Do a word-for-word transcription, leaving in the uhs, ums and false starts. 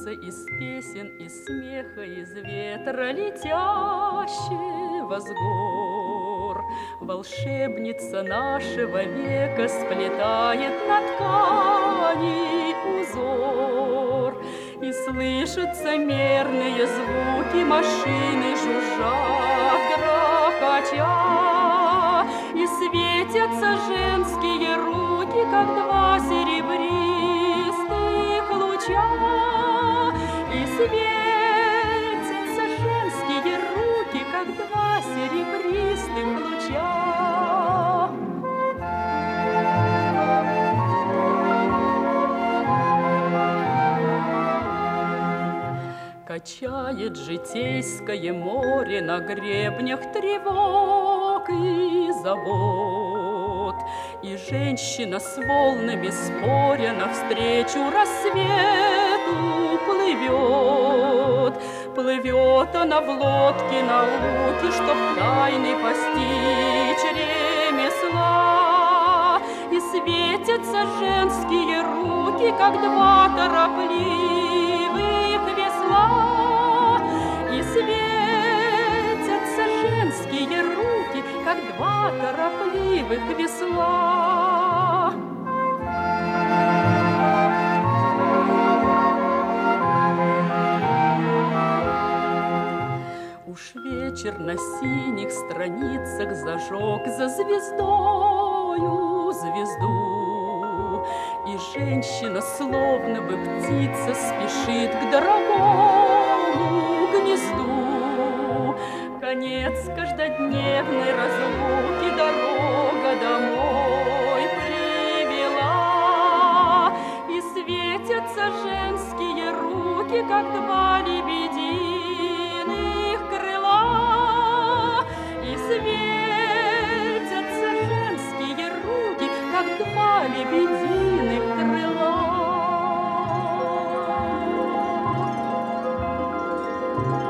солнца, из песен, из смеха, из ветра летящего с гор. Волшебница нашего века сплетает на ткани узор, и слышатся мерные звуки машины, жужжат, грохоча, и светятся женские руки, как два серебристых луча, и светятся женские руки, как два серебристых луча. Качает житейское море на гребнях тревог и забот, и женщина с волнами споря навстречу рассвету плывет. Плывет она в лодке науки, чтоб тайны постичь ремесла, и светятся женские руки, как два торопливых весла, и светятся женские руки, как два торопливых весла. Уж вечер на синих страницах зажег за звездою звезду, и женщина, словно бы птица, спешит к дорогому гнезду. Конец каждодневной разлуки дорога домой привела, и светятся женские руки, как два лебединых крыла, и светятся женские руки, как два лебединых крыла.